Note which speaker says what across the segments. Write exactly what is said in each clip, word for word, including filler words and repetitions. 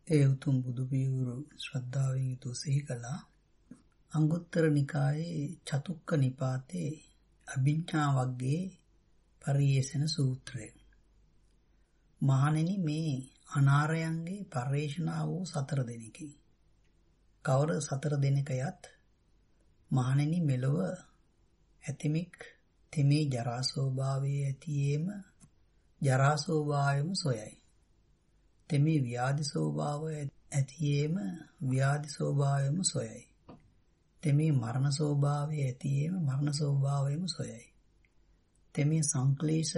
Speaker 1: ඒ උතුම් බුදු පියවරු ශ්‍රද්ධාවෙන් යුතුව සිහි කළා. අංගුත්තර නිකායේ චතුක්ක නිපාතේ අභිඥා වග්ගයේ පරියේෂණ සූත්‍රය. මහණෙනි, මේ අනාරයන්ගේ පරිේශනා වූ සතර දෙනෙකි. කවර සතර දෙනෙකයත් මහණෙනි, මෙලොව ඇතිමික් තෙමේ ජරා ස්වභාවයේ ඇතියේම ජරා ස්වභාවයම සොයයි. තෙමේ ව්‍යාධි ස්වභාවය ඇතියේම ව්‍යාධි ස්වභාවයම සොයයි. තෙමේ මරණ ස්වභාවය ඇතියේම මරණ ස්වභාවයම සොයයි. තෙමේ සංක්ලේශ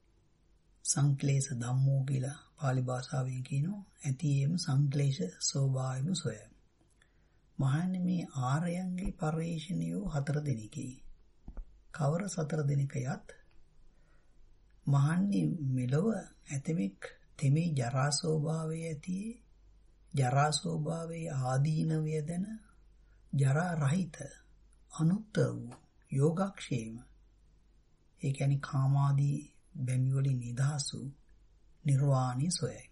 Speaker 1: සංක්ලේශ ධම්මෝ කියලා පාලි භාෂාවෙන් කියනවා. ඇතියේම සංක්ලේශ ස්වභාවයම සොයයි. මහණෙනි, මේ ආර්යයන්ගේ පරිේශණියෝ හතර දෙනෙකි. කවර සතර දෙනෙකයත් මහණෙනි, මෙලොව ඇතෙමෙක් තෙමේ ජරා ස්වභාවයේ ඇතියේ ජරා ස්වභාවයේ ආදීනවය දැන ජරා රහිත අනුත්තර වූ යෝගක්ෂේම, ඒ කියන්නේ කාමාදී බැමි වලින් නිදහස් වූ නිර්වාණය සොයයි.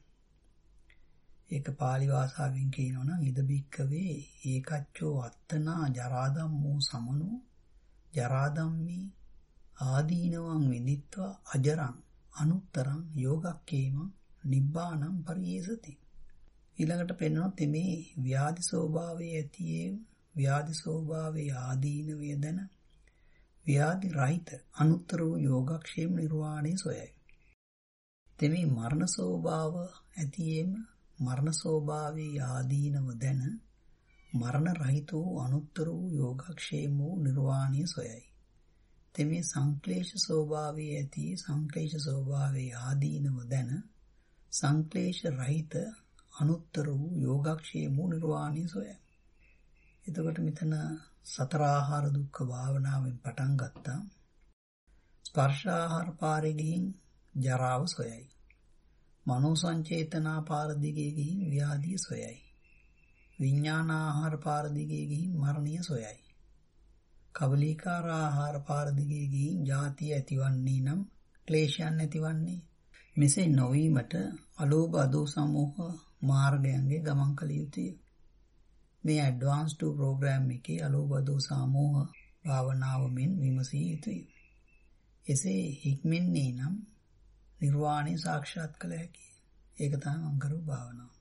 Speaker 1: ඒක පාලි භාෂාවෙන් කියනවා නම් ඉද බික්කවේ ඒකච්චෝ අත්තනා ජරා ධම්මෝ සමනෝ ජරා ධම්මේ ආදීනවං විදිත්වා අජරං අනුත්තරං යෝගක්ඛේමං නිබ්බාණං පරියේසති. ඊළඟට පෙන්වනවා තෙමේ ව්‍යාධි ස්වභාවයේ ඇතියේ ව්‍යාධි ස්වභාවයේ ආදීනවය දැන ව්‍යාධි රහිත අනුත්තර වූ යෝගක්ෂේම නිර්වාණය සොයයි. තෙමේ මරණ ස්වභාව ඇතියේම මරණ ස්වභාවයේ ආදීනව දැන මරණ රහිත වූ අනුත්තර වූ යෝගක්ෂේම වූ නිර්වාණය සොයයි. තෙමේ සංක්ලේශ ස්වභාවයේ ඇති සංක්ලේශ ස්වභාවයේ ආදීනව දැන සංක්ලේශ රහිත අනුත්තර වූ යෝගක්ෂේම වූ නිර්වාණය සොයයි. එතකොට මෙතන සතර ආහාර දුක්ඛ භාවනාවෙන් පටන් ගත්තා. ස්පර්ශ ආහාර පාරේ ගිහින් ජරාව සොයයි. මනෝ සංචේතනා පාර දිගේ ගිහින් ව්‍යාධිය සොයයි. විඥාන ආහාර පාර දිගේ ගිහින් මරණය සොයයි. කබලීකාර ආහාර පාර දිගේ ගිහින් ජාතිය ඇතිවන්නේ නම් ක්ලේශයන් ඇතිවන්නේ. මෙසේ නොවීමට අලෝභ අදෝස සමෝහ මාර්ගයන්ගේ ගමන් කළ යුතුය. මේ ඇඩ්වාන්ස්ඩ් ප්‍රෝග්‍රෑම් එකේ අලෝභ අදෝස සමෝහ භාවනාව මෙන් විමසිය යුතුය. එසේ හික්මන්නේ නම් නිර්වාණය සාක්ෂාත් කළ හැකියි. ඒක තමයි මම කරු භාවනාව.